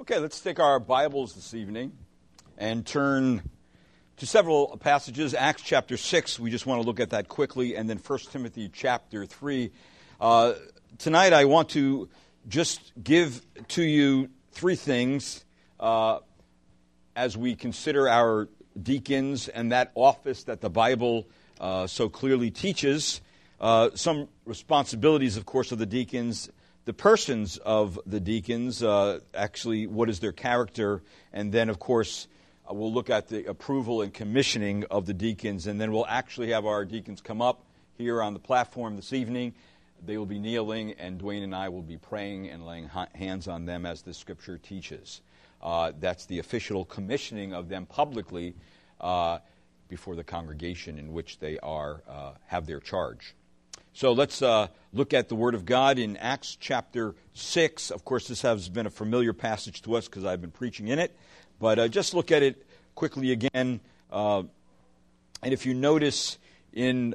Okay, let's take our Bibles this evening and turn to several passages. Acts chapter 6, we just want to look at that quickly, and then 1 Timothy chapter 3. Tonight I want to just give to you three things as we consider our deacons and that office that the Bible so clearly teaches. Some responsibilities, of course, of the deacons, the persons of the deacons, actually what is their character, and then, of course, we'll look at the approval and commissioning of the deacons, and then we'll actually have our deacons come up here on the platform this evening. They will be kneeling, and Dwayne and I will be praying and laying hands on them as the Scripture teaches. That's the official commissioning of them publicly before the congregation in which they have their charge. So let's look at the Word of God in Acts chapter 6. Of course, this has been a familiar passage to us because I've been preaching in it. But just look at it quickly again. And if you notice in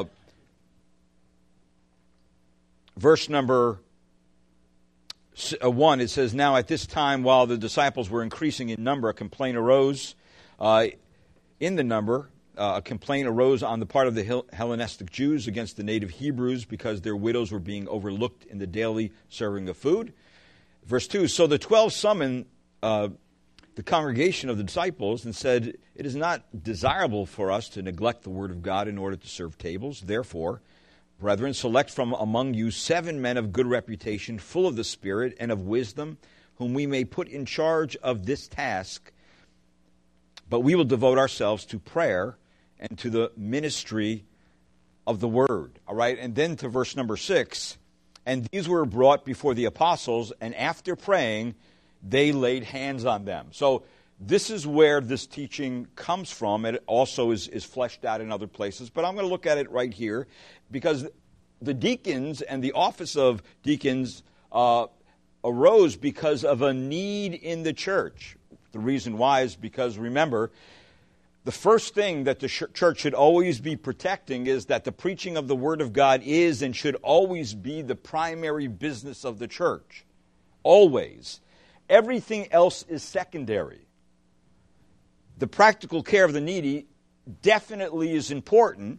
verse number 1, it says, "Now at this time, while the disciples were increasing in number, a complaint arose in the number. A complaint arose on the part of the Hellenistic Jews against the native Hebrews because their widows were being overlooked in the daily serving of food." Verse 2, "So the 12 summoned the congregation of the disciples and said, 'It is not desirable for us to neglect the word of God in order to serve tables. Therefore, brethren, select from among you 7 men of good reputation, full of the Spirit and of wisdom, whom we may put in charge of this task. But we will devote ourselves to prayer and to the ministry of the word.'" All right, and then to verse number 6, "And these were brought before the apostles, and after praying, they laid hands on them." So this is where this teaching comes from. It also is fleshed out in other places, but I'm going to look at it right here because the deacons and the office of deacons arose because of a need in the church. The reason why is because, remember, the first thing that the church should always be protecting is that the preaching of the Word of God is and should always be the primary business of the church. Always. Everything else is secondary. The practical care of the needy definitely is important,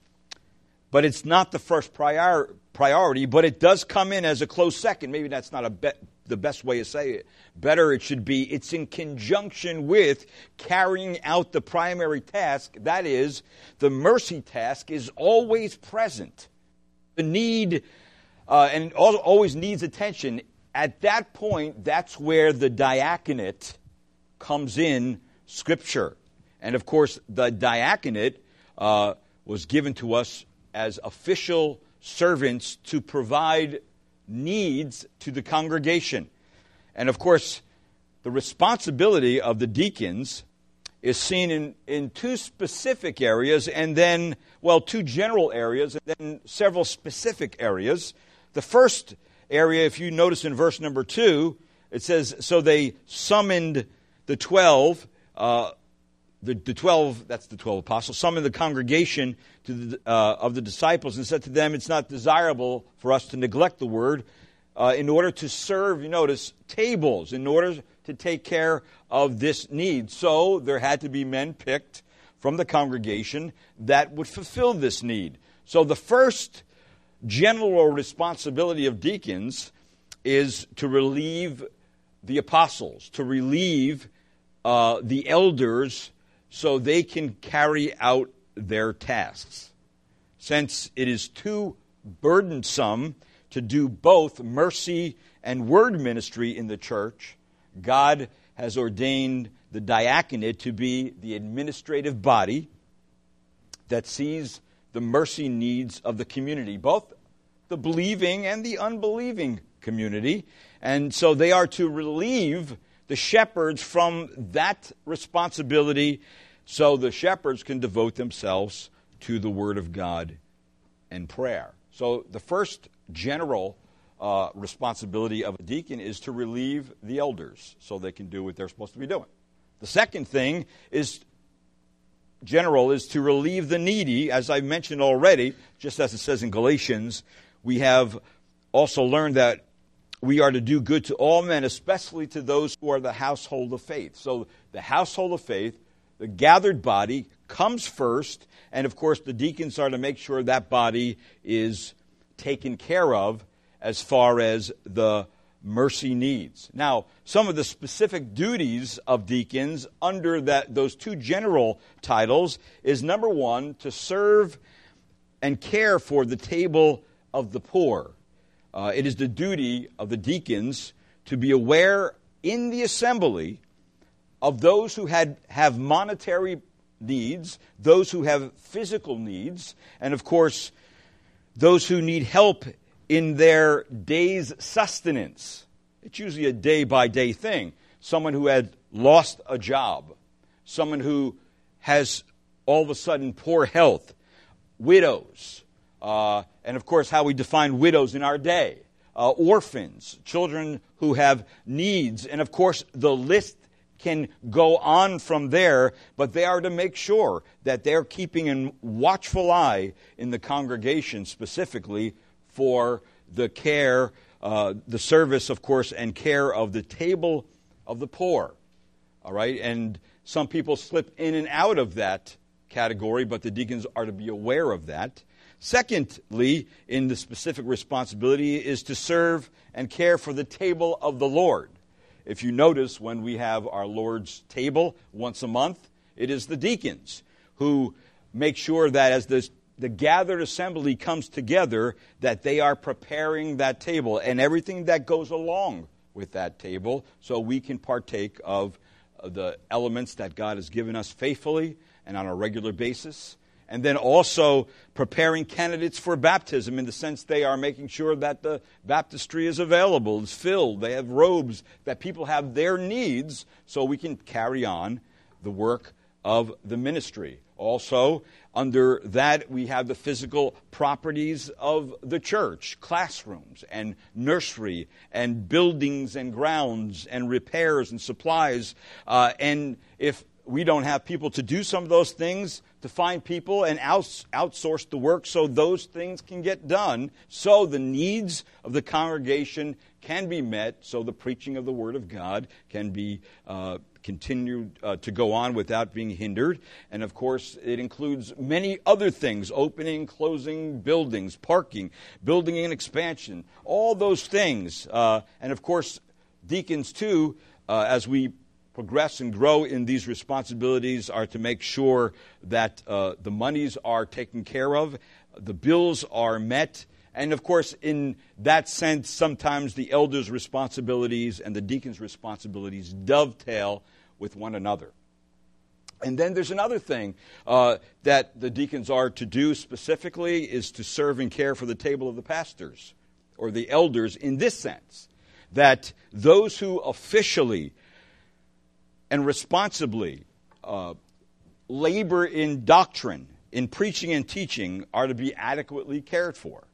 but it's not the first priority, but it does come in as a close second. Maybe that's not the best way to say it. Better it should be, it's in conjunction with carrying out the primary task. That is, the mercy task is always present. The need, and it always needs attention. At that point, that's where the diaconate comes in Scripture. And of course, the diaconate was given to us as official servants to provide needs to the congregation. And of course, the responsibility of the deacons is seen in two specific areas, and then, two general areas, and then several specific areas. The first area, if you notice in verse number 2, it says, "So they summoned the 12, the 12, that's the 12 apostles, summoned the congregation of the disciples and said to them, 'It's not desirable for us to neglect the word in order to serve,'" you notice, "tables, in order to take care of this need." So there had to be men picked from the congregation that would fulfill this need. So the first general responsibility of deacons is to relieve the apostles, to relieve the elders so they can carry out their tasks. Since it is too burdensome to do both mercy and word ministry in the church, God has ordained the diaconate to be the administrative body that sees the mercy needs of the community, both the believing and the unbelieving community. And so they are to relieve the shepherds from that responsibility so the shepherds can devote themselves to the Word of God and prayer. So the first general responsibility of a deacon is to relieve the elders so they can do what they're supposed to be doing. The second thing is to relieve the needy. As I mentioned already, just as it says in Galatians, we have also learned that we are to do good to all men, especially to those who are the household of faith. So the household of faith, the gathered body, comes first, and of course the deacons are to make sure that body is taken care of as far as the mercy needs. Now, some of the specific duties of deacons under those two general titles is, number one, to serve and care for the table of the poor. It is the duty of the deacons to be aware in the assembly of those who have monetary needs, those who have physical needs, and of course, those who need help in their day's sustenance. It's usually a day-by-day thing. Someone who had lost a job, someone who has all of a sudden poor health, widows, and of course how we define widows in our day, orphans, children who have needs, and of course the list can go on from there, but they are to make sure that they're keeping a watchful eye in the congregation specifically for the care, the service, of course, and care of the table of the poor. All right? And some people slip in and out of that category, but the deacons are to be aware of that. Secondly, in the specific responsibility is to serve and care for the table of the Lord. If you notice, when we have our Lord's table once a month, it is the deacons who make sure that as the gathered assembly comes together, that they are preparing that table and everything that goes along with that table so we can partake of the elements that God has given us faithfully and on a regular basis. And then also preparing candidates for baptism in the sense they are making sure that the baptistry is available, is filled, they have robes, that people have their needs so we can carry on the work of the ministry. Also, under that, we have the physical properties of the church, classrooms and nursery and buildings and grounds and repairs and supplies. And if we don't have people to do some of those things, to find people and outsource the work so those things can get done, so the needs of the congregation can be met, so the preaching of the Word of God can be continued to go on without being hindered. And of course, it includes many other things: opening, closing buildings, parking, building and expansion, all those things. And of course, deacons too, as we progress and grow in these responsibilities, are to make sure that the monies are taken care of, the bills are met, and of course, in that sense, sometimes the elders' responsibilities and the deacons' responsibilities dovetail with one another. And then there's another thing that the deacons are to do specifically, is to serve and care for the table of the pastors or the elders, in this sense, that those who officially and responsibly labor in doctrine, in preaching and teaching, are to be adequately cared for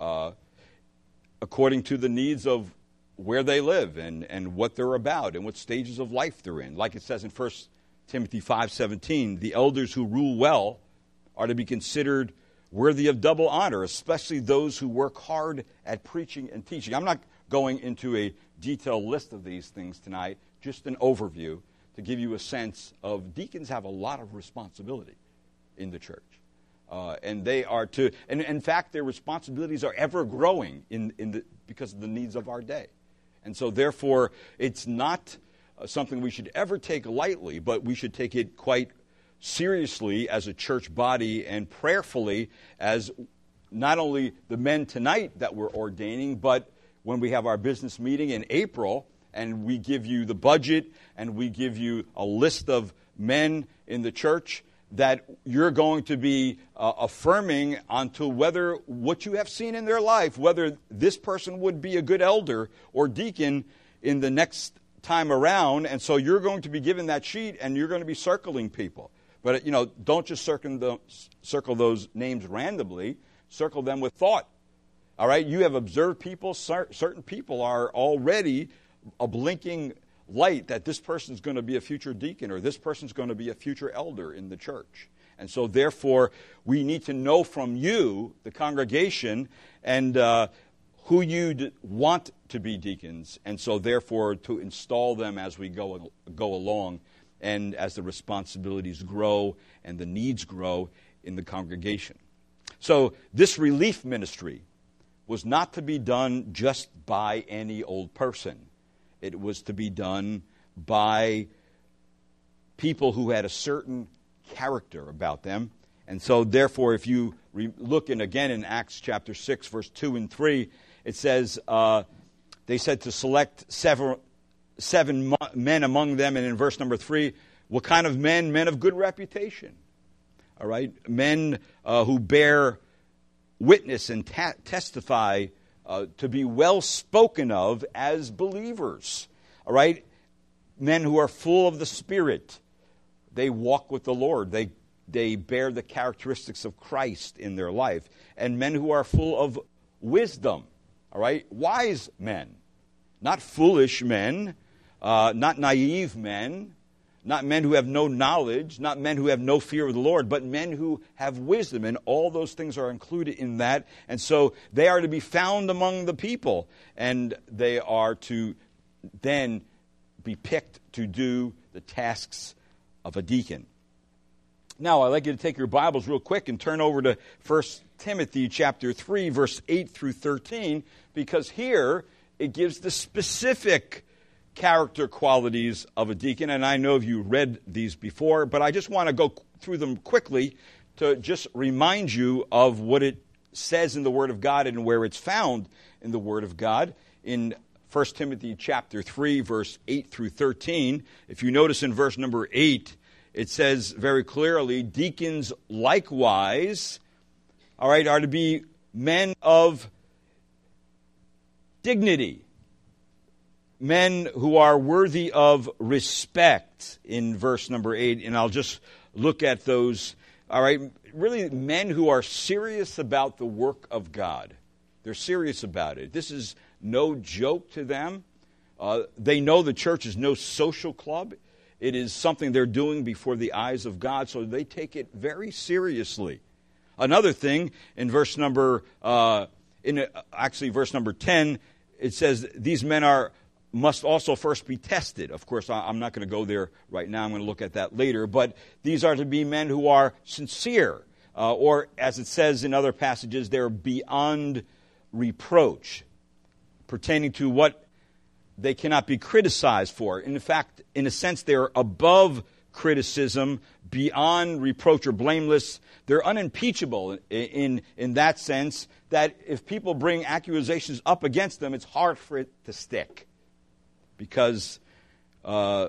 according to the needs of where they live and what they're about and what stages of life they're in. Like it says in 1 Timothy 5:17, the elders who rule well are to be considered worthy of double honor, especially those who work hard at preaching and teaching. I'm not going into a detailed list of these things tonight, just an overview to give you a sense of deacons have a lot of responsibility in the church. And they are to, and in fact, their responsibilities are ever growing because of the needs of our day. And so therefore, it's not something we should ever take lightly, but we should take it quite seriously as a church body and prayerfully as not only the men tonight that we're ordaining, but when we have our business meeting in April, and we give you the budget, and we give you a list of men in the church, that you're going to be affirming onto whether what you have seen in their life, whether this person would be a good elder or deacon in the next time around. And so you're going to be given that sheet, and you're going to be circling people. But, don't just circle those names randomly. Circle them with thought. All right? You have observed people. Certain people are already a blinking light that this person's going to be a future deacon or this person's going to be a future elder in the church. And so therefore, we need to know from you, the congregation, and who you want to be deacons, and so therefore to install them as we go along and as the responsibilities grow and the needs grow in the congregation. So this relief ministry was not to be done just by any old person. It was to be done by people who had a certain character about them. And so therefore, if you look again in Acts chapter 6, verse 2 and 3, it says, they said to select seven men among them. And in verse number 3, what kind of men? Men of good reputation. All right? Men who bear witness and testify to be well spoken of as believers. All right? Men who are full of the Spirit. They walk with the Lord. They bear the characteristics of Christ in their life. And men who are full of wisdom. All right? Wise men. Not foolish men. Not naive men. Not men who have no knowledge. Not men who have no fear of the Lord. But men who have wisdom. And all those things are included in that. And so they are to be found among the people. And they are to then be picked to do the tasks of a deacon. Now, I'd like you to take your Bibles real quick and turn over to 1 Timothy chapter 3, verse 8 through 13, because here it gives the specific character qualities of a deacon. And I know you read these before, but I just want to go through them quickly to just remind you of what it says in the Word of God and where it's found in the Word of God. In 1 Timothy chapter 3, verse 8 through 13, if you notice in verse number 8, it says very clearly, deacons likewise, all right, are to be men of dignity, men who are worthy of respect in verse number 8. And I'll just look at those, all right, really men who are serious about the work of God. They're serious about it. This is no joke to them. They know the church is no social club. It is something they're doing before the eyes of God, so they take it very seriously. Another thing, in verse number 10, it says these men must also first be tested. Of course, I'm not going to go there right now. I'm going to look at that later. But these are to be men who are sincere, or as it says in other passages, they're beyond reproach, pertaining to what they cannot be criticized for. In fact, in a sense, they're above criticism, beyond reproach or blameless. They're unimpeachable in that sense, that if people bring accusations up against them, it's hard for it to stick. Because they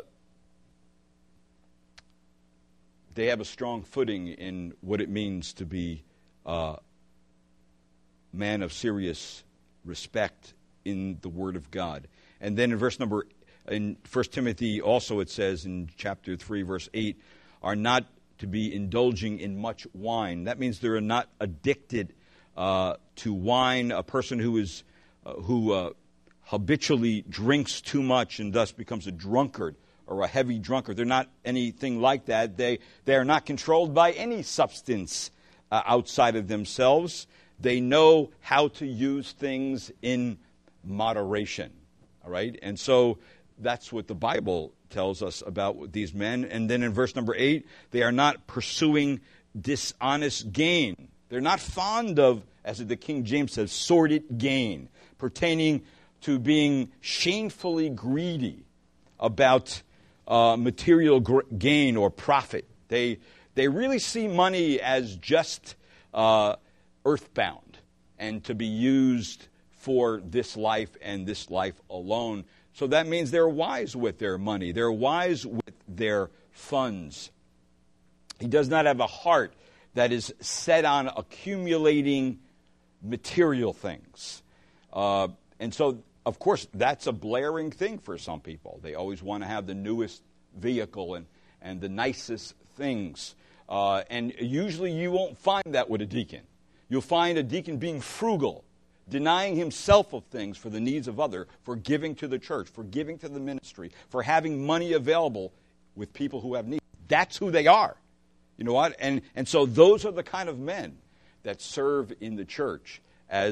have a strong footing in what it means to be a man of serious respect in the Word of God. And then in 1 Timothy also it says in chapter 3, verse 8, are not to be indulging in much wine. That means they're not addicted to wine. A person who habitually drinks too much and thus becomes a drunkard or a heavy drunkard. They're not anything like that. They are not controlled by any substance outside of themselves. They know how to use things in moderation. All right? And so that's what the Bible tells us about these men. And then in verse number 8, they are not pursuing dishonest gain. They're not fond of, as the King James says, sordid gain, pertaining to being shamefully greedy about material gain or profit. They really see money as just earthbound and to be used for this life and this life alone. So that means they're wise with their money. They're wise with their funds. He does not have a heart that is set on accumulating material things. And so, of course, that's a blaring thing for some people. They always want to have the newest vehicle and the nicest things. And usually you won't find that with a deacon. You'll find a deacon being frugal, denying himself of things for the needs of others, for giving to the church, for giving to the ministry, for having money available with people who have needs. That's who they are. You know what? And so those are the kind of men that serve in the church as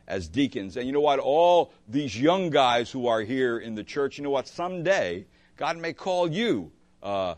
as deacons. And you know what? All these young guys who are here in the church, you know what? Someday, God may call you to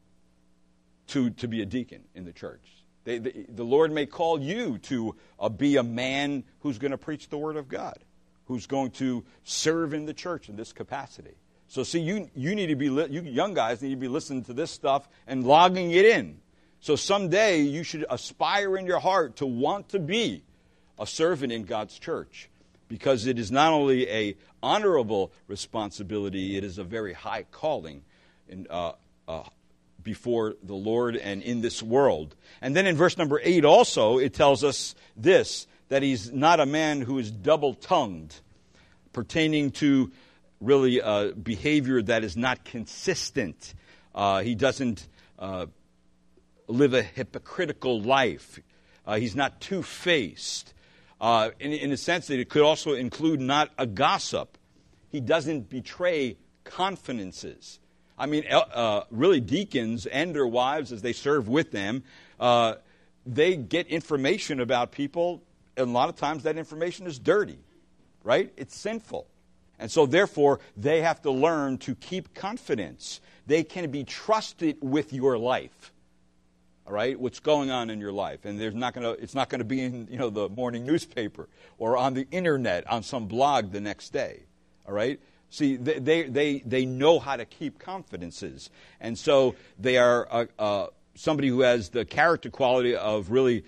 be a deacon in the church. The Lord may call you to be a man who's going to preach the Word of God, who's going to serve in the church in this capacity. So see, you need to be, you young guys need to be listening to this stuff and logging it in. So someday you should aspire in your heart to want to be a servant in God's church, because it is not only a honorable responsibility, it is a very high calling in, before the Lord and in this world. And then in verse number 8 also, it tells us this, that he's not a man who is double-tongued, pertaining to really behavior that is not consistent. He doesn't live a hypocritical life. He's not two-faced. In a sense that it could also include not a gossip. He doesn't betray confidences. I mean, really deacons and their wives, as they serve with them, they get information about people, and a lot of times that information is dirty, right? It's sinful. And so therefore, they have to learn to keep confidence. They can be trusted with your life. All right, what's going on in your life, and it's not going to be in the morning newspaper or on the internet on some blog the next day. All right, see, they know how to keep confidences, and so they are somebody who has the character quality of really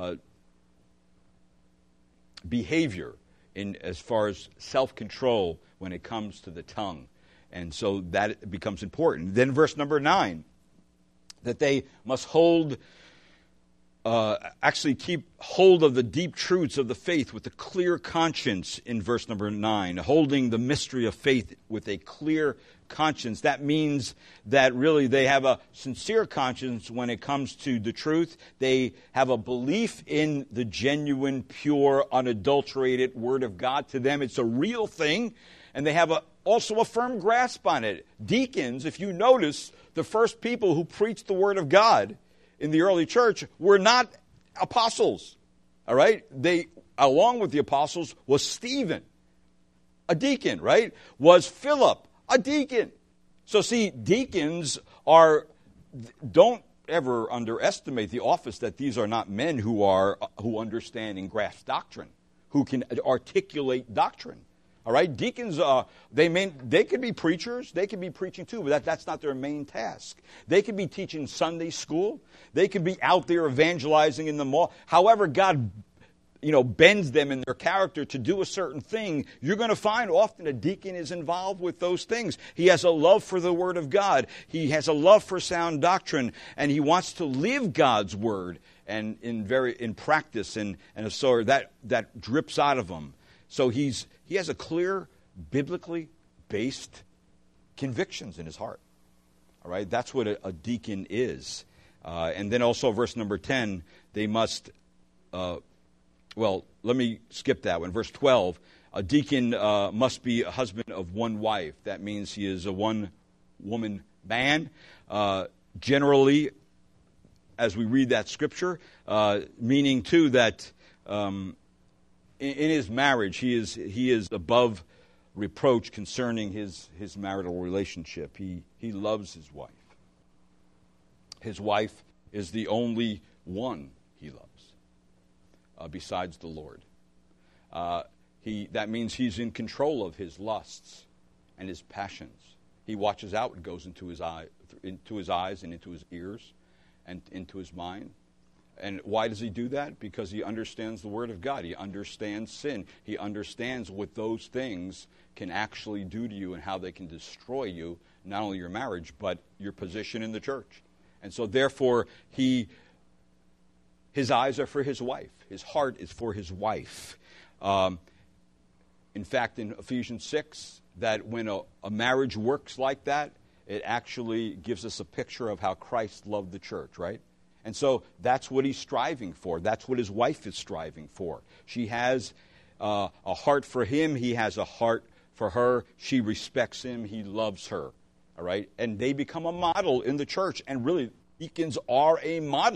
behavior in as far as self-control when it comes to the tongue, and so that becomes important. Then verse number 9. That they must keep hold of the deep truths of the faith with a clear conscience in verse number 9. Holding the mystery of faith with a clear conscience. That means that really they have a sincere conscience when it comes to the truth. They have a belief in the genuine, pure, unadulterated Word of God. To them, it's a real thing. And they have also a firm grasp on it. Deacons, if you notice, the first people who preached the Word of God in the early church were not apostles. All right? They, along with the apostles, was Stephen, a deacon, right? Was Philip, a deacon. So see, deacons don't ever underestimate the office that these are not men who understand and grasp doctrine, who can articulate doctrine. All right, deacons, they could be preachers, they could be preaching too, but that's not their main task. They could be teaching Sunday school, they could be out there evangelizing in the mall. However God, bends them in their character to do a certain thing, you're going to find often a deacon is involved with those things. He has a love for the Word of God, he has a love for sound doctrine, and he wants to live God's Word and in practice, and so that drips out of him. So he has a clear, biblically based convictions in his heart. All right, that's what a deacon is. And then also verse number 10, they must, let me skip that one. Verse 12, a deacon must be a husband of one wife. That means he is a one-woman man. Generally, as we read that scripture, meaning too that in his marriage, he is above reproach concerning his marital relationship. He loves his wife. His wife is the only one he loves, besides the Lord. That means he's in control of his lusts and his passions. He watches out what goes into his eyes and into his ears and into his mind. And why does he do that? Because he understands the Word of God. He understands sin. He understands what those things can actually do to you and how they can destroy you, not only your marriage, but your position in the church. And so therefore, his eyes are for his wife. His heart is for his wife. In fact, in Ephesians 6, that when a marriage works like that, it actually gives us a picture of how Christ loved the church, right? And so that's what he's striving for. That's what his wife is striving for. She has a heart for him. He has a heart for her. She respects him. He loves her. All right? And they become a model in the church. And really, deacons are a model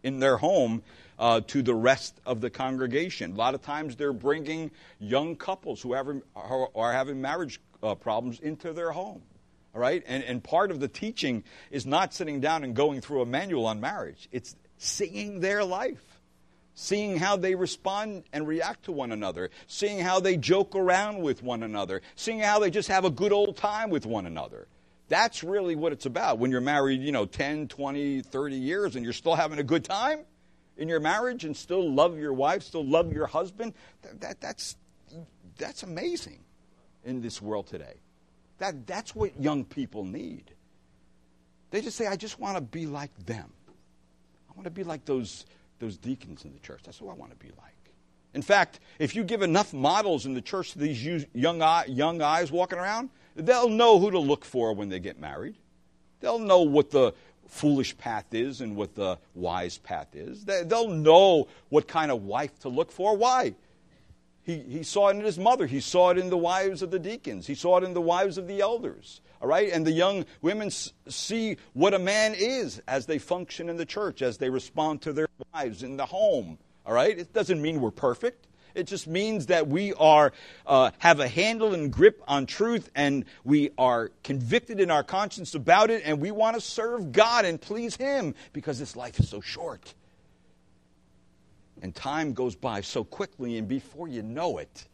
in their home to the rest of the congregation. A lot of times they're bringing young couples who are having marriage problems into their home. All right? And part of the teaching is not sitting down and going through a manual on marriage. It's seeing their life, seeing how they respond and react to one another, seeing how they joke around with one another, seeing how they just have a good old time with one another. That's really what it's about. When you're married, 10, 20, 30 years and you're still having a good time in your marriage and still love your wife, still love your husband, that's amazing in this world today. That's what young people need. They just say, I just want to be like them. I want to be like those deacons in the church. That's what I want to be like. In fact, if you give enough models in the church to these young eyes walking around, they'll know who to look for when they get married. They'll know what the foolish path is and what the wise path is. They'll know what kind of wife to look for. Why? He saw it in his mother. He saw it in the wives of the deacons. He saw it in the wives of the elders. All right? And the young women see what a man is as they function in the church, as they respond to their wives in the home. All right? It doesn't mean we're perfect. It just means that we are have a handle and grip on truth, and we are convicted in our conscience about it, and we want to serve God and please Him because this life is so short. And time goes by so quickly, and before you know it,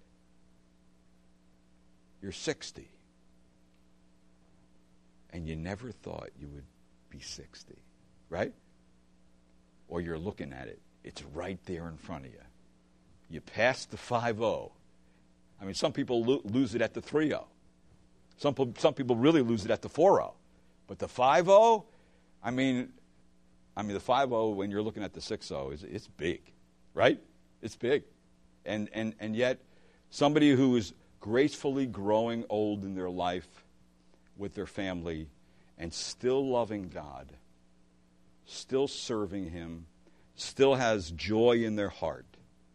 you're 60. And you never thought you would be 60, right? Or you're looking at it. It's right there in front of you. You passed the 5-0. I mean, some people lose it at the 3-0. Some people really lose it at the 4-0. But the 5-0, I mean, the 5-0 when you're looking at the 6-0 it's big, right? It's big. And yet, somebody who is gracefully growing old in their life with their family and still loving God, still serving Him, still has joy in their heart,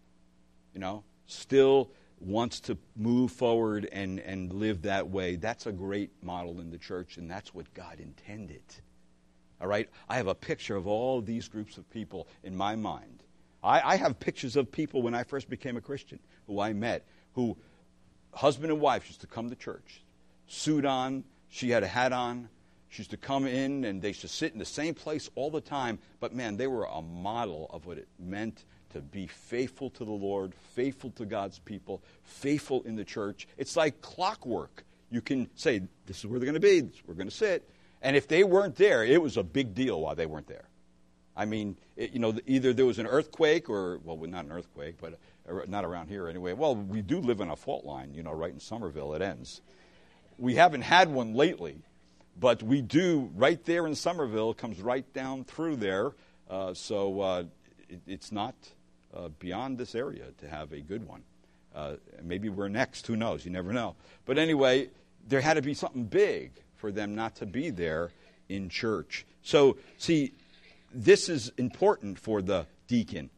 still wants to move forward and live that way. That's a great model in the church, and that's what God intended. All right? I have a picture of all these groups of people in my mind. I have pictures of people when I first became a Christian who I met, who husband and wife used to come to church, suit on, she had a hat on, she used to come in and they used to sit in the same place all the time, but man, they were a model of what it meant to be faithful to the Lord, faithful to God's people, faithful in the church. It's like clockwork. You can say, this is where they're going to be, this is where we're going to sit. And if they weren't there, it was a big deal while they weren't there. I mean, either there was an earthquake or, well, not an earthquake, but not around here anyway. Well, we do live in a fault line, right in Somerville it ends. We haven't had one lately, but we do right there in Somerville. It comes right down through there. So it's not beyond this area to have a good one. Maybe we're next. Who knows? You never know. But anyway, there had to be something big for them not to be there in church. So, see, this is important for the deacon.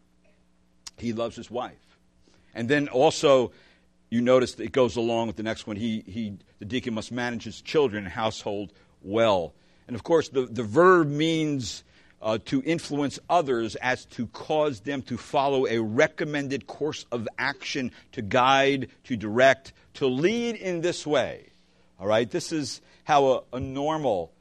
He loves his wife. And then also, you notice that it goes along with the next one. The deacon must manage his children and household well. And of course, the verb means to influence others as to cause them to follow a recommended course of action, to guide, to direct, to lead in this way. All right? This is how a normal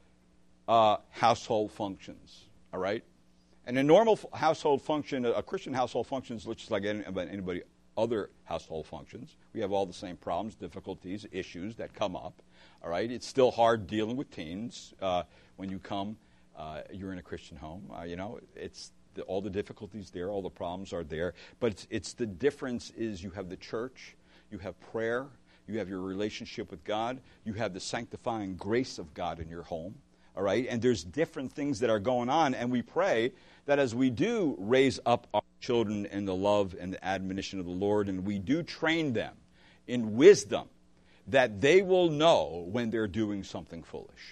household functions. All right? And a normal household function, a Christian household functions just like anybody other household functions. We have all the same problems, difficulties, issues that come up. All right? It's still hard dealing with teens when you come. You're in a Christian home. It's all the difficulties there, all the problems are there. But it's the difference is you have the church, you have prayer, you have your relationship with God, you have the sanctifying grace of God in your home. All right? And there's different things that are going on, and we pray that as we do raise up our children in the love and the admonition of the Lord, and we do train them in wisdom, that they will know when they're doing something foolish.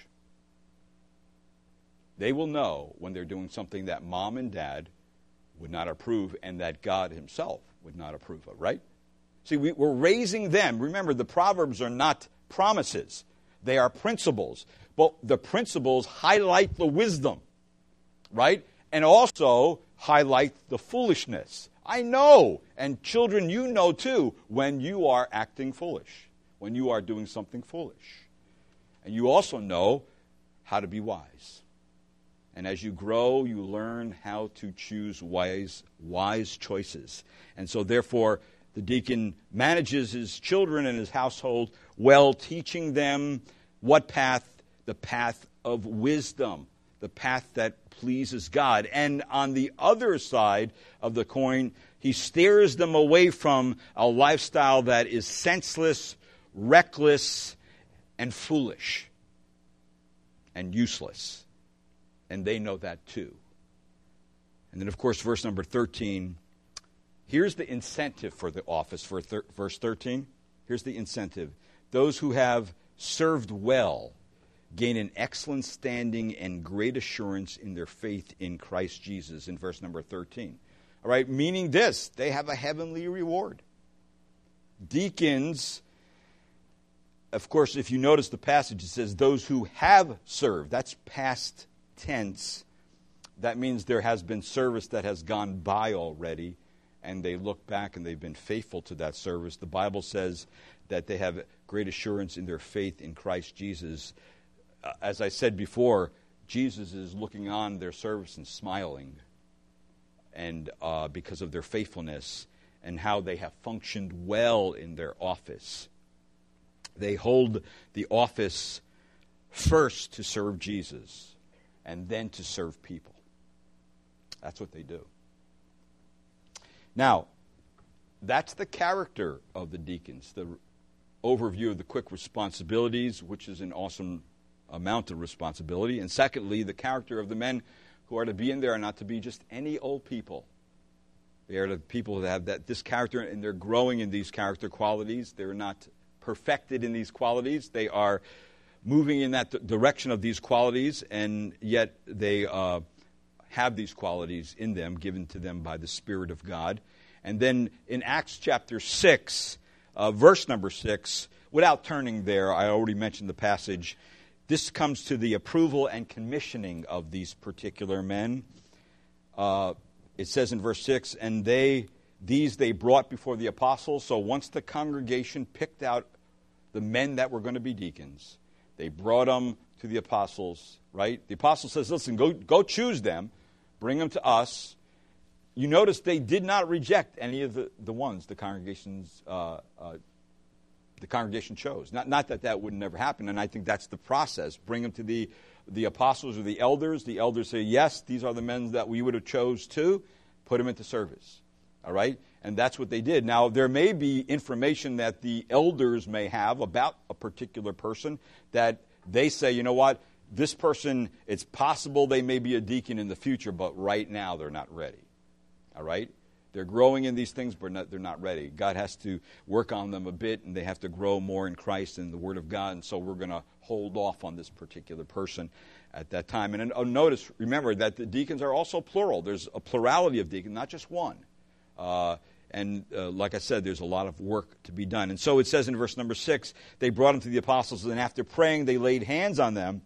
They will know when they're doing something that mom and dad would not approve and that God Himself would not approve of, right? See, we're raising them. Remember, the Proverbs are not promises. They are principles. But the principles highlight the wisdom, right? and also highlight the foolishness. I know, and children, you know too, when you are acting foolish, when you are doing something foolish. And you also know how to be wise. And as you grow, you learn how to choose wise choices. And so therefore, the deacon manages his children and his household well, teaching them what path? The path of wisdom, the path that pleases God. And on the other side of the coin, he steers them away from a lifestyle that is senseless, reckless, and foolish, and useless. And they know that too. And then, of course, verse number 13, here's the incentive for the office for verse 13. Here's the incentive. Those who have served well gain an excellent standing and great assurance in their faith in Christ Jesus, in verse number 13. All right, meaning this, they have a heavenly reward. Deacons, of course, if you notice the passage, it says those who have served. That's past tense. That means there has been service that has gone by already, and they look back and they've been faithful to that service. The Bible says that they have great assurance in their faith in Christ Jesus. As I said before, Jesus is looking on their service and smiling, and because of their faithfulness and how they have functioned well in their office. They hold the office first to serve Jesus and then to serve people. That's what they do. Now, that's the character of the deacons, the overview of the quick responsibilities, which is an awesome amount of responsibility. And secondly, the character of the men who are to be in there are not to be just any old people. They are the people that have this character, and they're growing in these character qualities. They're not perfected in these qualities. They are moving in that direction of these qualities, and yet they have these qualities in them, given to them by the Spirit of God. And then in Acts chapter 6, verse number 6, without turning there, I already mentioned the passage. This comes to the approval and commissioning of these particular men. It says in verse 6, and these they brought before the apostles. So once the congregation picked out the men that were going to be deacons, they brought them to the apostles, right? The apostle says, listen, go choose them, bring them to us. You notice they did not reject any of the ones the congregation chose. Not that that would never happen, and I think that's the process. Bring them to the apostles or the elders. The elders say, yes, these are the men that we would have chose to. Put them into service. All right? And that's what they did. Now, there may be information that the elders may have about a particular person that they say, you know what, this person, it's possible they may be a deacon in the future, but right now they're not ready. All right? They're growing in these things, but they're not ready. God has to work on them a bit, and they have to grow more in Christ and the Word of God, and so we're going to hold off on this particular person at that time. And notice, remember, that the deacons are also plural. There's a plurality of deacons, not just one. Like I said, there's a lot of work to be done. And so it says in verse number 6, they brought them to the apostles, and after praying, they laid hands on them.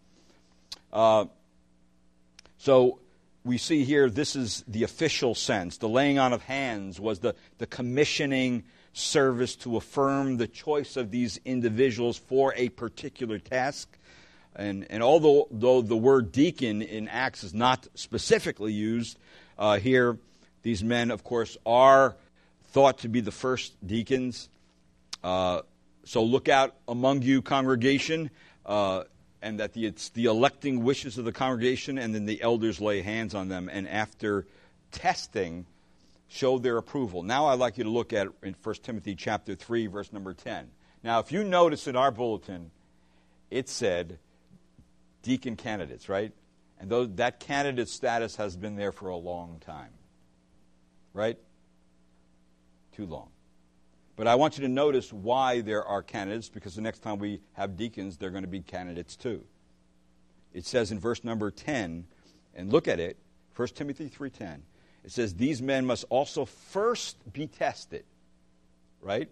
So we see here, this is the official sense. The laying on of hands was the commissioning service to affirm the choice of these individuals for a particular task. And although the word deacon in Acts is not specifically used here, these men, of course, are thought to be the first deacons. So look out among you, congregation, and that it's the electing wishes of the congregation, and then the elders lay hands on them, and after testing, show their approval. Now I'd like you to look at in 1 Timothy chapter 3, verse number 10. Now, if you notice in our bulletin, it said deacon candidates, right? And that candidate status has been there for a long time. Right? Too long. But I want you to notice why there are candidates, because the next time we have deacons, they're going to be candidates too. It says in verse number 10, and look at it, 1 Timothy 3:10. It says, these men must also first be tested. Right?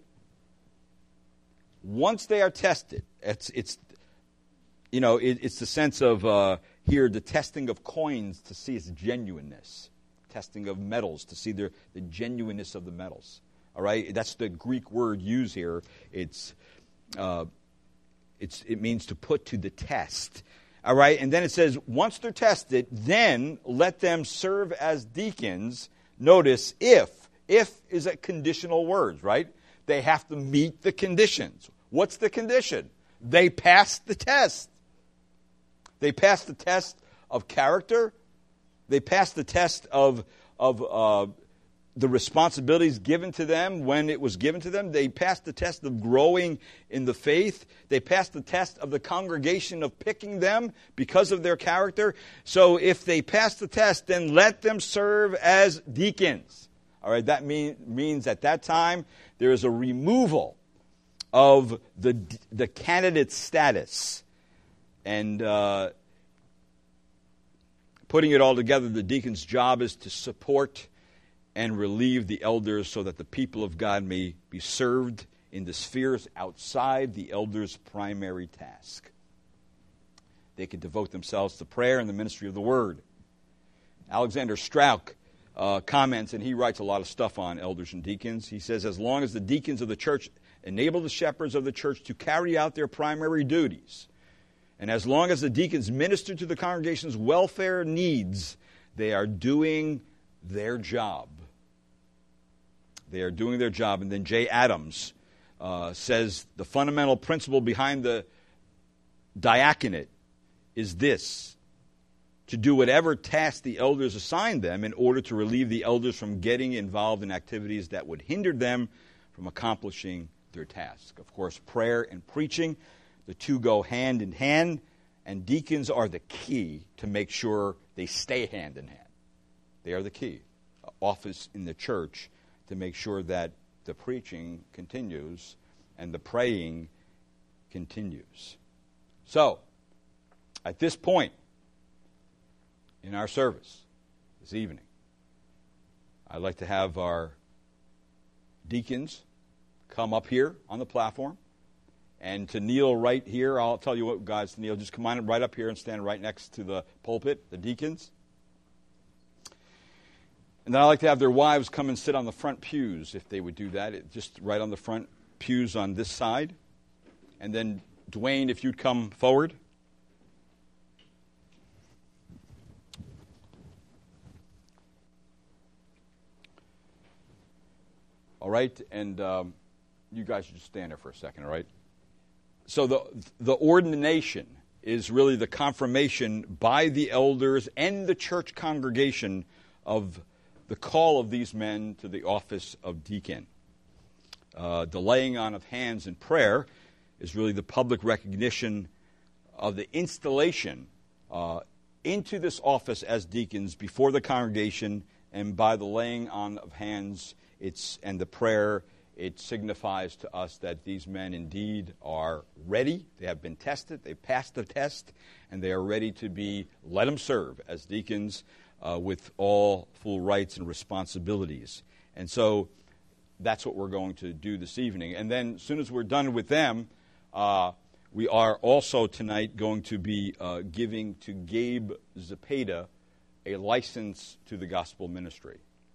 Once they are tested, it's the sense of here the testing of coins to see its genuineness, testing of metals to see the genuineness of the metals. All right, that's the Greek word used here. It means to put to the test. All right, and then it says, once they're tested, then let them serve as deacons. Notice, if is a conditional word, right? They have to meet the conditions. What's the condition? They passed the test. They passed the test of character. They passed the test of the responsibilities given to them when it was given to them. They passed the test of growing in the faith. They passed the test of the congregation of picking them because of their character. So if they pass the test, then let them serve as deacons. All right, that means at that time there is a removal of the candidate status. And putting it all together, the deacon's job is to support and relieve the elders so that the people of God may be served in the spheres outside the elders' primary task. They can devote themselves to prayer and the ministry of the word. Alexander Strauch comments, and he writes a lot of stuff on elders and deacons. He says, as long as the deacons of the church enable the shepherds of the church to carry out their primary duties, and as long as the deacons minister to the congregation's welfare needs, they are doing their job. They are doing their job. And then Jay Adams says the fundamental principle behind the diaconate is this: to do whatever task the elders assign them in order to relieve the elders from getting involved in activities that would hinder them from accomplishing their task. Of course, prayer and preaching, the two go hand in hand, and deacons are the key to make sure they stay hand in hand. They are the key office in the church to make sure that the preaching continues and the praying continues. So, at this point in our service this evening, I'd like to have our deacons come up here on the platform and to kneel right here. I'll tell you what, guys, to kneel. Just come on right up here and stand right next to the pulpit, the deacons. And then I'd like to have their wives come and sit on the front pews, if they would do that, just right on the front pews on this side. And then, Dwayne, if you'd come forward. All right, and you guys should just stand there for a second, all right? So the ordination is really the confirmation by the elders and the church congregation of the call of these men to the office of deacon. The laying on of hands in prayer is really the public recognition of the installation into this office as deacons before the congregation, and by the laying on of hands and the prayer, it signifies to us that these men indeed are ready. They have been tested, they passed the test, and they are ready to be let them serve as deacons with all full rights and responsibilities. And so that's what we're going to do this evening. And then as soon as we're done with them, we are also tonight going to be giving to Gabe Zepeda a license to the gospel ministry.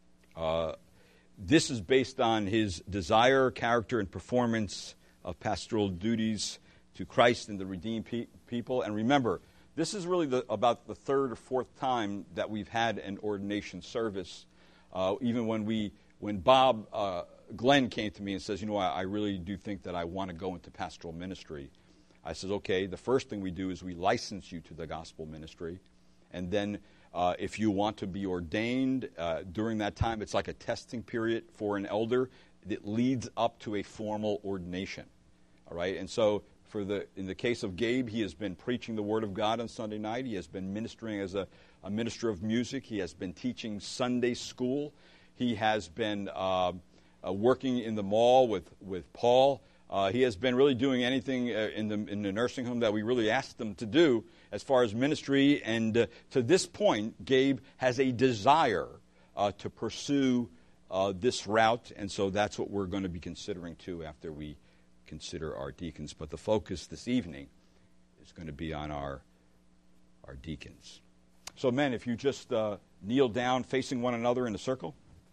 This is based on his desire, character, and performance of pastoral duties to Christ and the redeemed people. And remember, this is really about the third or fourth time that we've had an ordination service. Even when Bob Glenn came to me and says, I really do think that I want to go into pastoral ministry. I said, okay, the first thing we do is we license you to the gospel ministry. And then if you want to be ordained during that time, it's like a testing period for an elder that leads up to a formal ordination. All right, and so in the case of Gabe, he has been preaching the Word of God on Sunday night. He has been ministering as a minister of music. He has been teaching Sunday school. He has been working in the mall with Paul. He has been really doing anything in the nursing home that we really asked him to do as far as ministry. And to this point, Gabe has a desire to pursue this route. And so that's what we're going to be considering, too, after we consider our deacons. But the focus this evening is going to be on our our deacons. So men, if you just kneel down facing one another in a circle.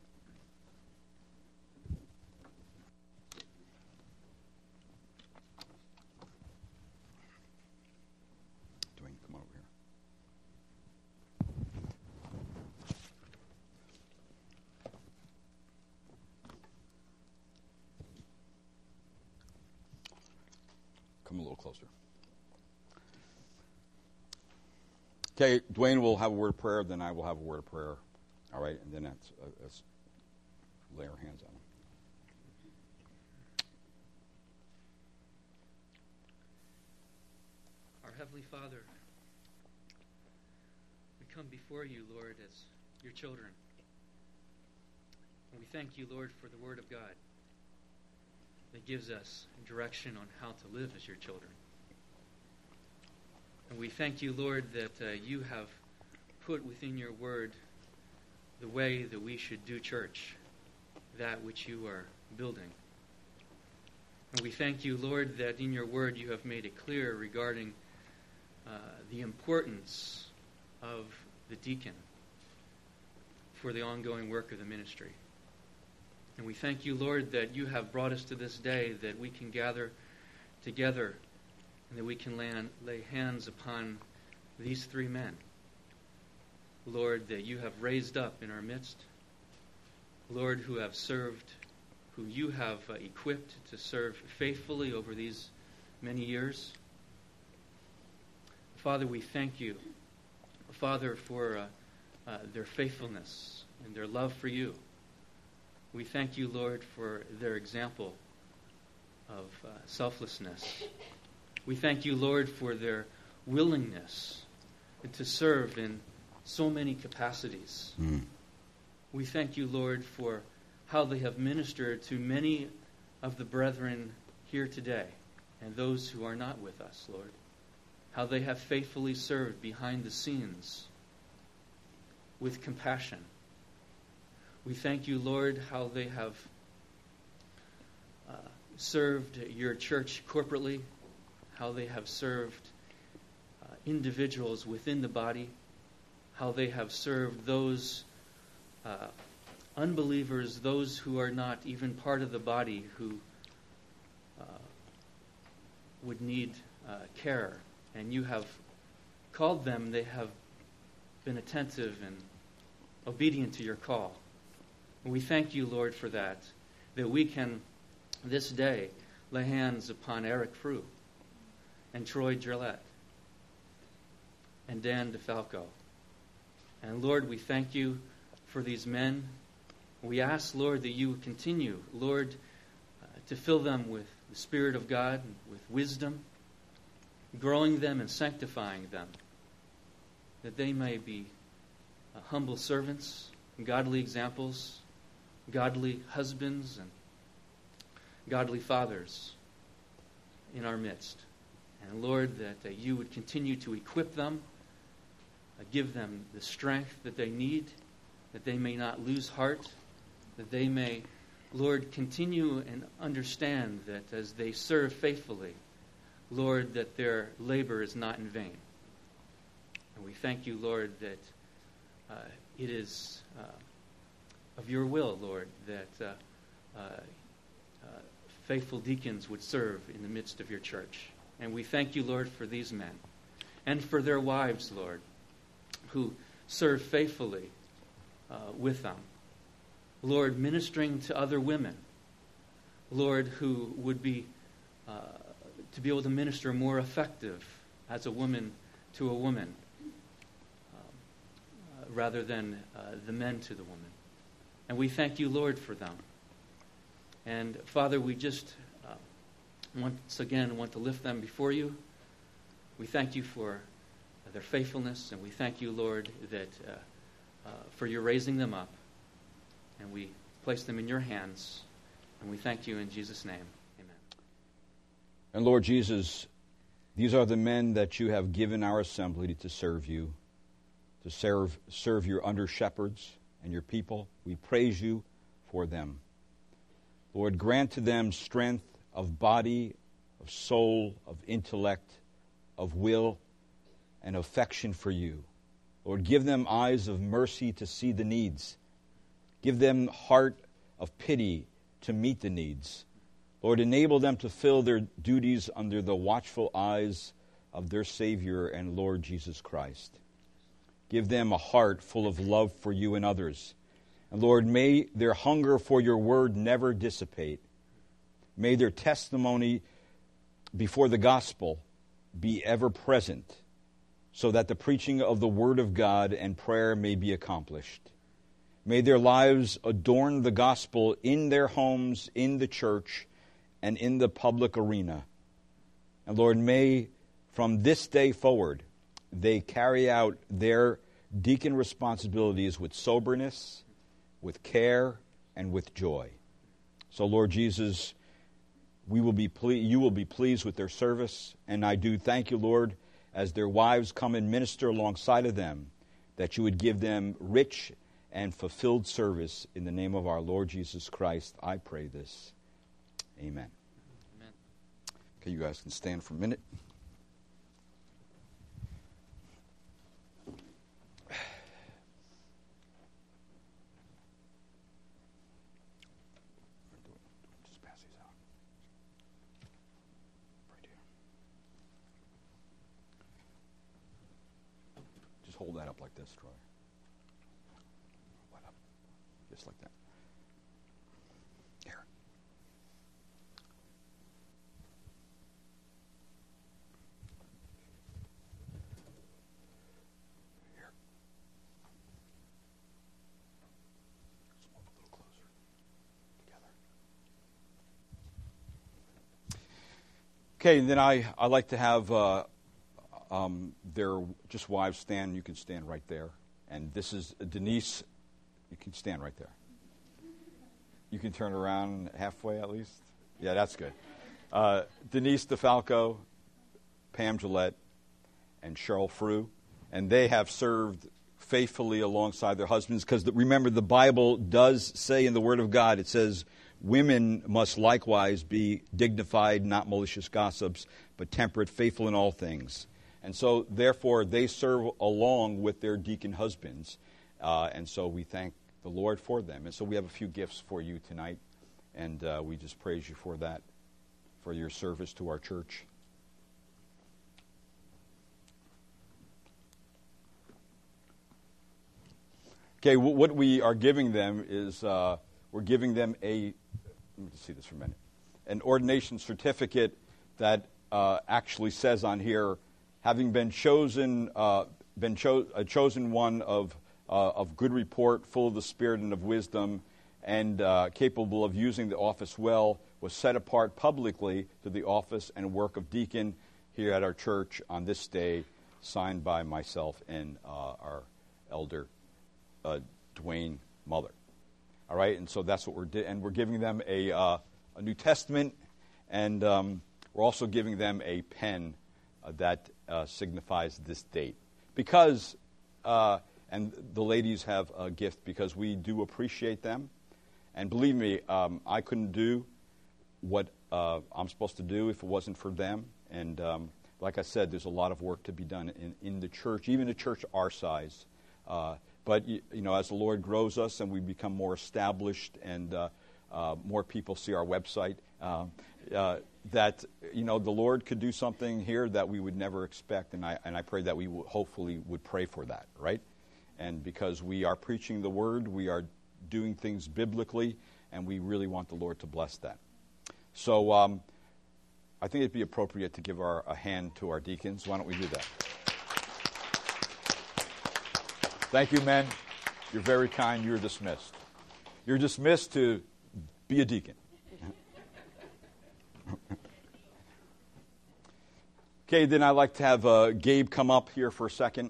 Dwayne, come over here. Come a little closer. Okay, Dwayne will have a word of prayer, then I will have a word of prayer. All right, and then let's lay our hands on him. Our Heavenly Father, we come before you, Lord, as your children. And we thank you, Lord, for the Word of God that gives us direction on how to live as your children. And we thank you, Lord, that you have put within your word the way that we should do church, that which you are building. And we thank you, Lord, that in your word you have made it clear regarding the importance of the deacon for the ongoing work of the ministry. And we thank you, Lord, that you have brought us to this day that we can gather together and that we can lay hands upon these three men. Lord, that you have raised up in our midst. Lord, who have served, who you have equipped to serve faithfully over these many years. Father, we thank you, Father, for their faithfulness and their love for you. We thank you, Lord, for their example of selflessness. We thank you, Lord, for their willingness to serve in so many capacities. We thank you, Lord, for how they have ministered to many of the brethren here today and those who are not with us, Lord. How they have faithfully served behind the scenes with compassion. We thank you, Lord, how they have served your church corporately, how they have served individuals within the body, how they have served those unbelievers, those who are not even part of the body, who would need care. And you have called them, they have been attentive and obedient to your call. And we thank you, Lord, for that we can this day lay hands upon Eric Frew and Troy Gillette and Dan DeFalco. And Lord, we thank you for these men. We ask, Lord, that you would continue, Lord, to fill them with the Spirit of God, with wisdom, growing them and sanctifying them, that they may be humble servants, godly examples, godly husbands, and godly fathers in our midst. And Lord, that you would continue to equip them, give them the strength that they need, that they may not lose heart, that they may, Lord, continue and understand that as they serve faithfully, Lord, that their labor is not in vain. And we thank you, Lord, that it is of your will, Lord, that faithful deacons would serve in the midst of your church. And we thank you, Lord, for these men and for their wives, Lord, who serve faithfully with them. Lord, ministering to other women, Lord, who would be to be able to minister more effective as a woman to a woman rather than the men to the woman. And we thank you, Lord, for them. And Father, we just once again want to lift them before you. We thank you for their faithfulness, and we thank you, Lord, that for your raising them up. And we place them in your hands, and we thank you in Jesus' name. Amen. And Lord Jesus, these are the men that you have given our assembly to serve you, to serve your under-shepherds and your people. We praise you for them. Lord, grant to them strength of body, of soul, of intellect, of will, and affection for you. Lord, give them eyes of mercy to see the needs. Give them heart of pity to meet the needs. Lord, enable them to fill their duties under the watchful eyes of their Savior and Lord Jesus Christ. Give them a heart full of love for you and others. And Lord, may their hunger for your word never dissipate. May their testimony before the gospel be ever present, so that the preaching of the word of God and prayer may be accomplished. May their lives adorn the gospel in their homes, in the church, and in the public arena. And Lord, may from this day forward they carry out their deacon responsibilities with soberness, with care, and with joy. So, Lord Jesus, you will be pleased with their service, and I do thank you, Lord, as their wives come and minister alongside of them, that you would give them rich and fulfilled service. In the name of our Lord Jesus Christ, I pray this. Amen. Amen. Okay, you guys can stand for a minute. Just pass these out. Right here. Just hold that up like this, Troy. Hold that up. Just like that. Here. Here. Just move a little closer together. Okay, and then I like to have their just wives stand. You can stand right there. And this is Denise. You can stand right there. You can turn around halfway at least. Yeah, that's good. Denise DeFalco, Pam Gillette, and Cheryl Frew. And they have served faithfully alongside their husbands, because remember, the Bible does say in the Word of God, it says, women must likewise be dignified, not malicious gossips, but temperate, faithful in all things. And so, therefore, they serve along with their deacon husbands. And so we thank the Lord for them. And so we have a few gifts for you tonight. And we just praise you for that, for your service to our church. Okay, what we are giving them is we're giving them let me just see this for a minute, an ordination certificate that actually says on here, having been chosen one of good report, full of the Spirit and of wisdom, and capable of using the office well, was set apart publicly to the office and work of deacon here at our church on this day, signed by myself and our elder, Dwayne Muller. All right, and so that's what we're giving them a New Testament, and we're also giving them a pen that signifies this date. Because, and the ladies have a gift because we do appreciate them. And believe me, I couldn't do what I'm supposed to do if it wasn't for them. And like I said, there's a lot of work to be done in the church, even a church our size. But, as the Lord grows us and we become more established and more people see our website, that, the Lord could do something here that we would never expect. And I pray that we hopefully would pray for that, right? And because we are preaching the Word, we are doing things biblically, and we really want the Lord to bless that. So I think it'd be appropriate to give a hand to our deacons. Why don't we do that? Thank you, men. You're very kind. You're dismissed. You're dismissed to be a deacon. Okay, then I'd like to have Gabe come up here for a second.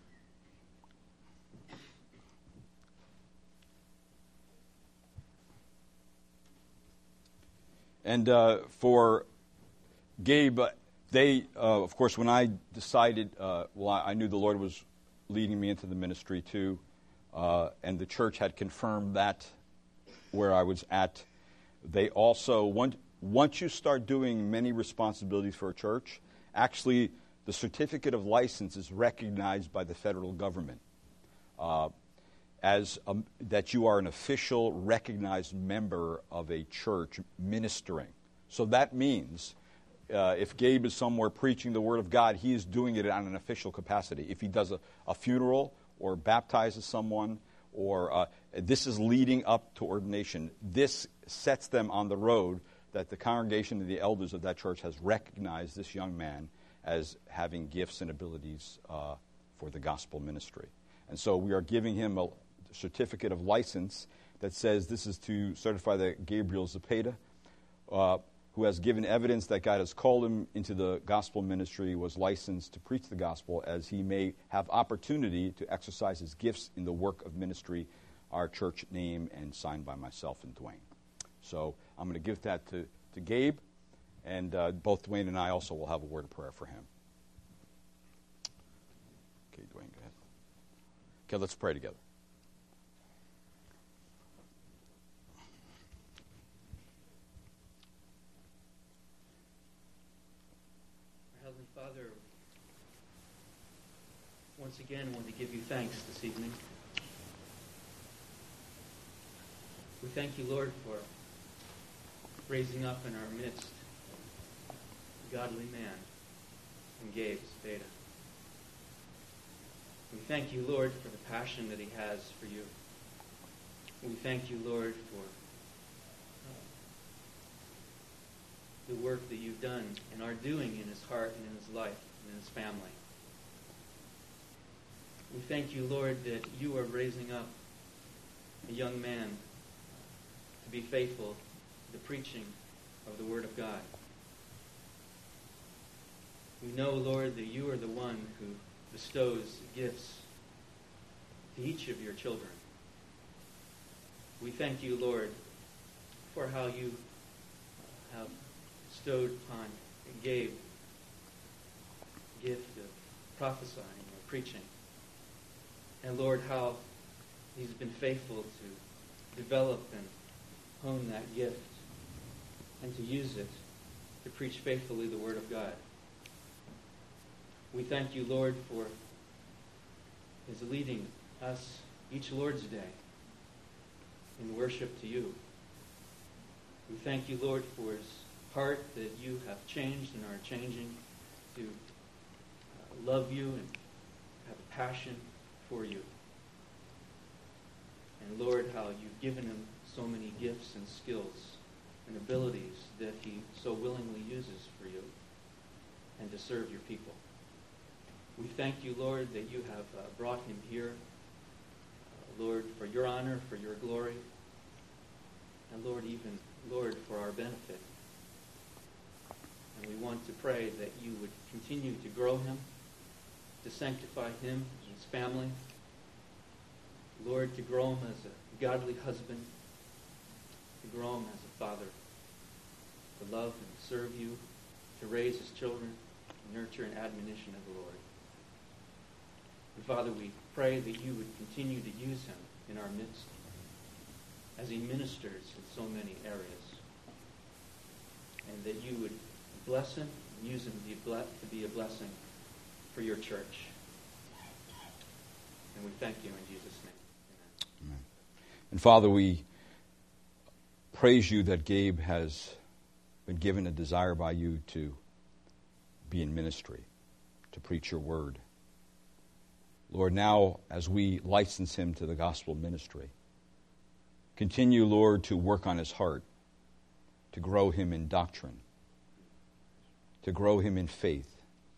And for Gabe, of course, when I decided, I knew the Lord was leading me into the ministry too, and the church had confirmed that where I was at. They also, once you start doing many responsibilities for a church, actually The certificate of license is recognized by the federal government that you are an official, recognized member of a church ministering. So that means if Gabe is somewhere preaching the Word of God, he is doing it on an official capacity. If he does a funeral or baptizes someone, or this is leading up to ordination, this sets them on the road that the congregation and the elders of that church has recognized this young man as having gifts and abilities for the gospel ministry. And so we are giving him a certificate of license that says this is to certify that Gabriel Zepeda, who has given evidence that God has called him into the gospel ministry, was licensed to preach the gospel, as he may have opportunity to exercise his gifts in the work of ministry, our church name, and signed by myself and Dwayne. So I'm going to give that to Gabe, and both Dwayne and I also will have a word of prayer for him. Okay, Dwayne, go ahead. Okay, let's pray together. Heavenly Father, once again, I want to give you thanks this evening. We thank you, Lord, for raising up in our midst a godly man in Gabe Zepeda. We thank you, Lord, for the passion that he has for you. We thank you, Lord, for the work that you've done and are doing in his heart and in his life and in his family. We thank you, Lord, that you are raising up a young man to be faithful to the preaching of the Word of God. We know, Lord, that you are the one who bestows gifts to each of your children. We thank you, Lord, for how you have bestowed upon Gabe the gift of prophesying or preaching. And Lord, how he's been faithful to develop and hone that gift and to use it to preach faithfully the Word of God. We thank you, Lord, for his leading us each Lord's Day in worship to you. We thank you, Lord, for his heart that you have changed and are changing to love you and have a passion for you. And Lord, how you've given him so many gifts and skills and abilities that he so willingly uses for you and to serve your people. We thank you, Lord, that you have brought him here, Lord, for your honor, for your glory, and Lord, even, Lord, for our benefit. And we want to pray that you would continue to grow him, to sanctify him and his family, Lord, to grow him as a godly husband, to grow him as a father, to love and serve you, to raise his children, nurture and admonition of the Lord. And Father, we pray that you would continue to use him in our midst as he ministers in so many areas, and that you would bless him and use him to be a blessing for your church. And we thank you in Jesus' name. Amen. And Father, we praise you that Gabe has been given a desire by you to be in ministry, to preach your word. Lord, now as we license him to the gospel ministry, continue, Lord, to work on his heart, to grow him in doctrine, to grow him in faith,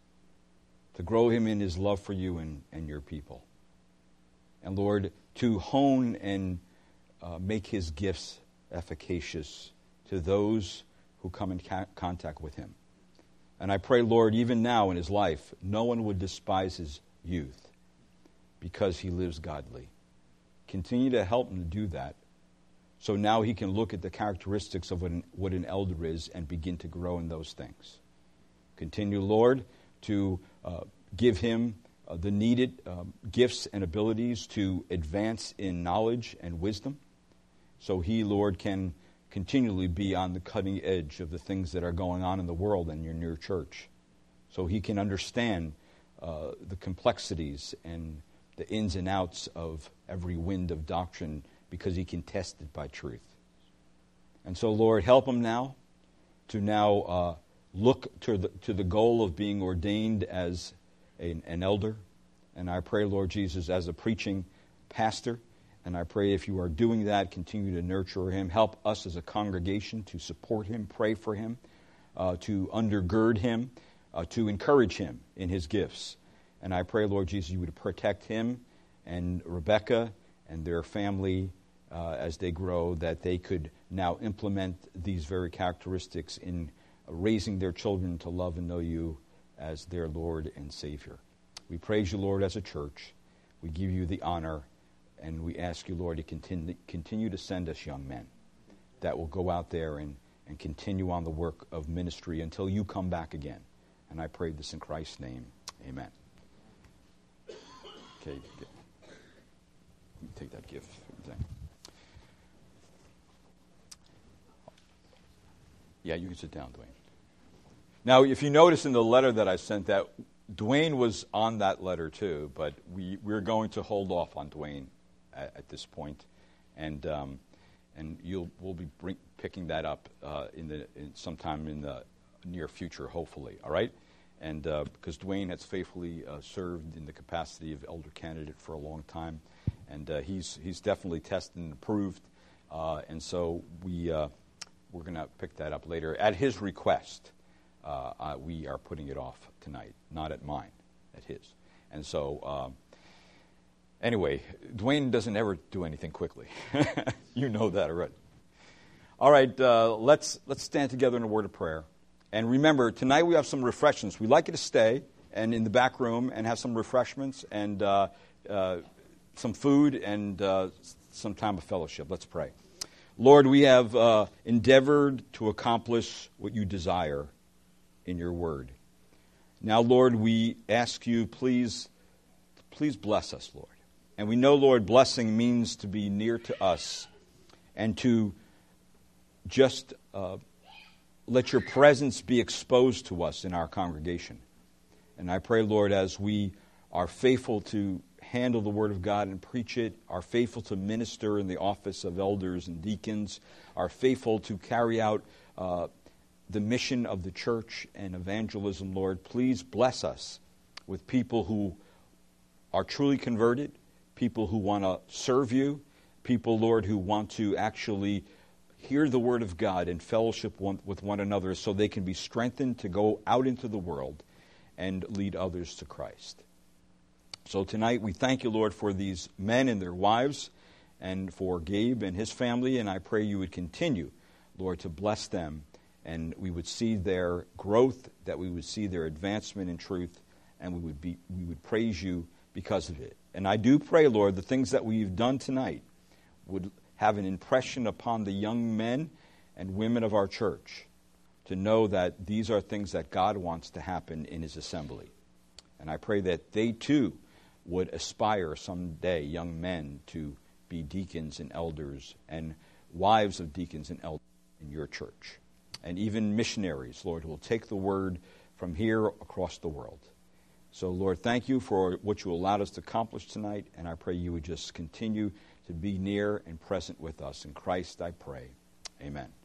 to grow him in his love for you and your people. And Lord, to hone and make his gifts efficacious to those who come in contact with him. And I pray, Lord, even now in his life, no one would despise his youth because he lives godly. Continue to help him to do that, so now he can look at the characteristics of what an elder is and begin to grow in those things. Continue, Lord, to give him the needed gifts and abilities to advance in knowledge and wisdom, so he, Lord, can continually be on the cutting edge of the things that are going on in the world and in your church. so he can understand the complexities and the ins and outs of every wind of doctrine, because he can test it by truth. And so, Lord, help him now to look to the goal of being ordained as an elder. And I pray, Lord Jesus, as a preaching pastor, and I pray if you are doing that, continue to nurture him. Help us as a congregation to support him, pray for him, to undergird him, to encourage him in his gifts. And I pray, Lord Jesus, you would protect him and Rebecca and their family as they grow, that they could now implement these very characteristics in raising their children to love and know you as their Lord and Savior. We praise you, Lord, as a church. We give you the honor, and we ask you, Lord, to continue to send us young men that will go out there and continue on the work of ministry until you come back again. And I pray this in Christ's name. Amen. Okay, take that gift thing. Yeah, you can sit down, Dwayne. Now, if you notice in the letter that I sent, that Dwayne was on that letter too, but we're going to hold off on Dwayne at this point, and we'll be picking that up sometime in the near future, hopefully. All right, and because Dwayne has faithfully served in the capacity of elder candidate for a long time, and he's definitely tested and approved, and so we're going to pick that up later at his request. We are putting it off tonight, not at mine, at his. And so, anyway, Dwayne doesn't ever do anything quickly. You know that already. All right, let's stand together in a word of prayer. And remember, tonight we have some refreshments. We'd like you to stay and in the back room and have some refreshments and some food and some time of fellowship. Let's pray. Lord, we have endeavored to accomplish what you desire in your word. Now, Lord, we ask you, please bless us, Lord. And we know, Lord, blessing means to be near to us and to just let your presence be exposed to us in our congregation. And I pray, Lord, as we are faithful to handle the Word of God and preach it, are faithful to minister in the office of elders and deacons, are faithful to carry out the mission of the church and evangelism, Lord, please bless us with people who are truly converted, people who want to serve you, people, Lord, who want to actually hear the Word of God and fellowship with one another so they can be strengthened to go out into the world and lead others to Christ. So tonight we thank you, Lord, for these men and their wives and for Gabe and his family, and I pray you would continue, Lord, to bless them, and we would see their growth, that we would see their advancement in truth, and we would praise you because of it. And I do pray, Lord, the things that we've done tonight would have an impression upon the young men and women of our church to know that these are things that God wants to happen in his assembly. And I pray that they too would aspire someday, young men, to be deacons and elders and wives of deacons and elders in your church. And even missionaries, Lord, who will take the word from here across the world. So, Lord, thank you for what you allowed us to accomplish tonight, and I pray you would just continue to be near and present with us. In Christ I pray. Amen.